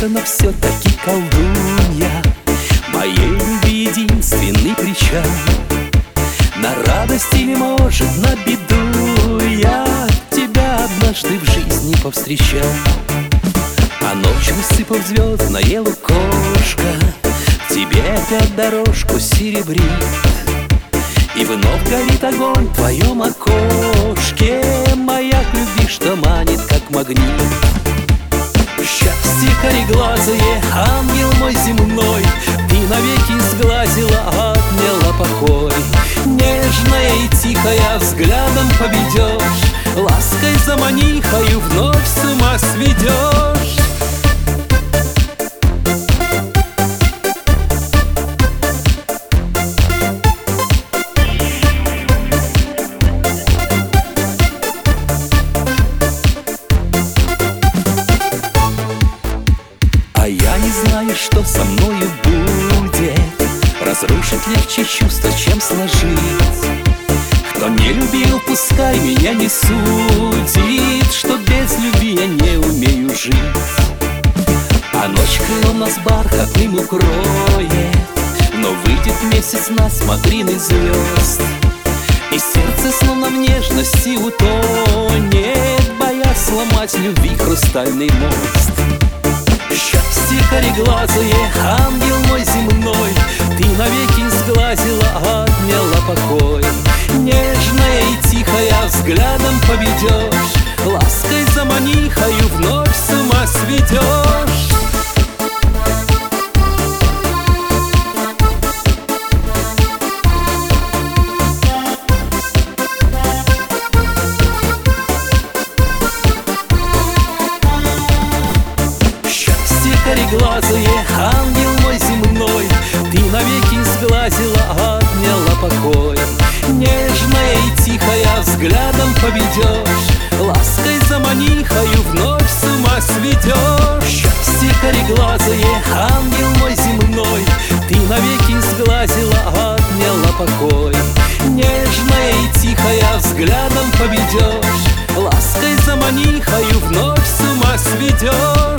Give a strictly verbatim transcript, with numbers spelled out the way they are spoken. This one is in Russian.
но все-таки колдунья, моей любви единственный причал. На радость или, может, на беду я тебя однажды в жизни повстречал. А ночь, высыпав звезд, наел кошка, тебе опять дорожку серебрит. И вновь горит огонь в твоем окошке, маяк любви, что манит, как магнит. Счастье кореглазое, ангел мой земной, ты навеки сглазила, отняла покой. Нежная и тихая взглядом поведешь, лаской за манихою вновь с ума сведешь. Я не знаю, что со мною будет, разрушить легче чувства, чем сложить. Кто не любил, пускай меня не судит, что без любви я не умею жить. А ночь крылом нас бархатным укроет, но выйдет месяц на смотрины звезд, и сердце словно в нежности утонет, боясь сломать любви хрустальный мост. Счастье кореглазое, ангел мой земной, ты навеки сглазила, отняла покой. Нежная и тихая взглядом поведешь, лаской за манихою вновь с ума сведешь. Кореглазое, ангел мой земной, ты навеки сглазила, отняла покой. Нежная и тихая взглядом поведешь, лаской за манихою вновь с ума сведешь. Счастье кореглазое, ангел мой земной, ты навеки сглазила, отняла покой. Нежная и тихая взглядом поведешь, лаской за манихою вновь с ума сведешь.